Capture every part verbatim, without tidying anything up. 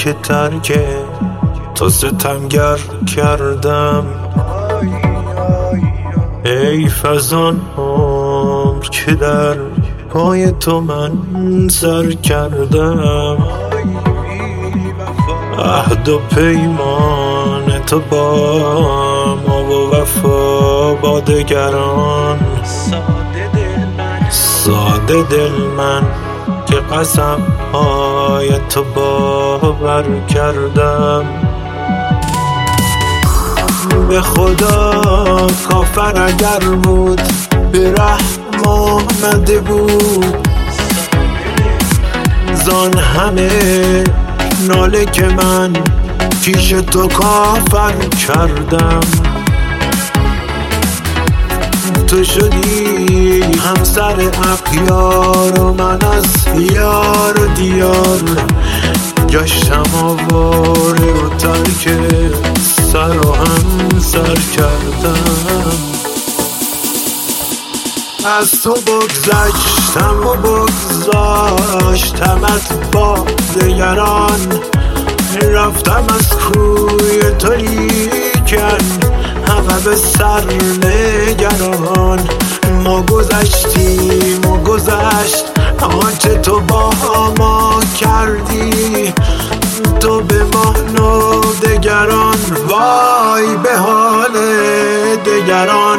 که ترک تو ستمگر کردم. ای فزان عمر که در پای تو من سر کردم. عهد و پیمان تو با ما و وفا با دگران. ساده دل من که قسم های تو باور کردم. به خدا کافر اگر بود به رحم آمده بود. زان همه ناله که من پیش تو کافر کردم. تو شدی همسر اغیار و من از یار و دیار گشتم آواره و ترک سر و هم سر کردم. از تو بگذشتم و بگذاشتمت با دگران. رفتم از کوی تو لیکن همه به سر نگران. ما گذشتیم و گذشت آنچه تو با ما کردی. تو به ما و دگران وای به حال دگران.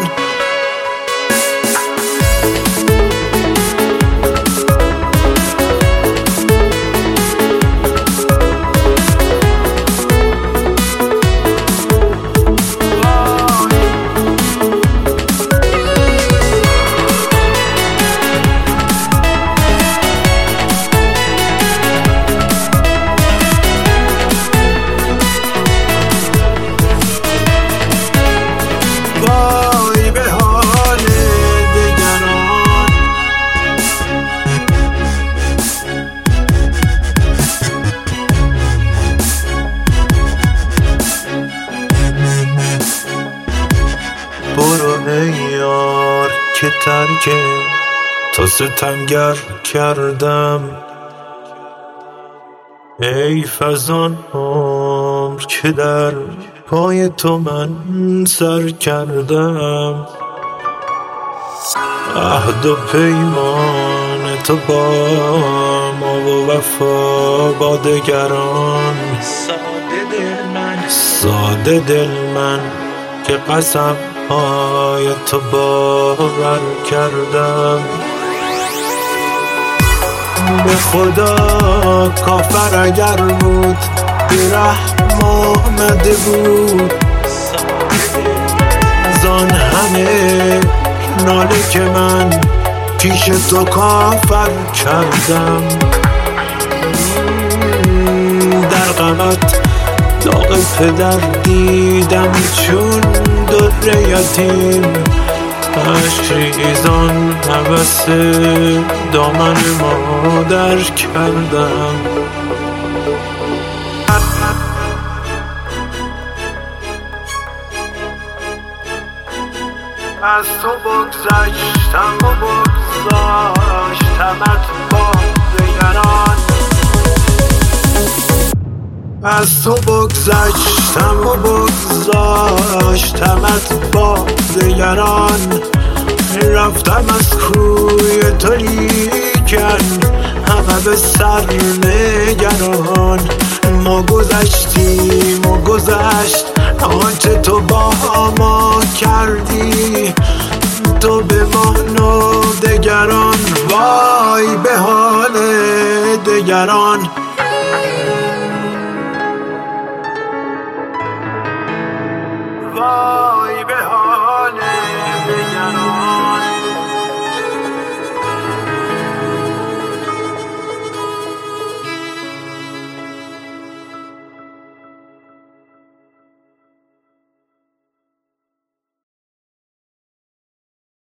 برو ای یار که ترک تو ستمگر کردم. ای فزان عمر که در پای تو من سر کردم. عهد و پیمان تو با ما و وفا با دگران. ساده دل من که قسم های تو باور کردم. به خدا کافر اگر بود به رحم آمده بود. زان همه ناله که من پیش تو کافر کردم. در غمت داغ پدر دیدم چون در یتیم. عشق ریزان هوس دامن مادر کردم. از تو بگذشتم و بگذاشتمت با دگران. از تو بگذشتم و بگذاشتمت با دگران. رفتم از کوی تو لیکن همه به سر نگران. ما گذشتیم و گذشت آنچه تو با ما کردی. تو به ما و دگران وای به حال دگران. وای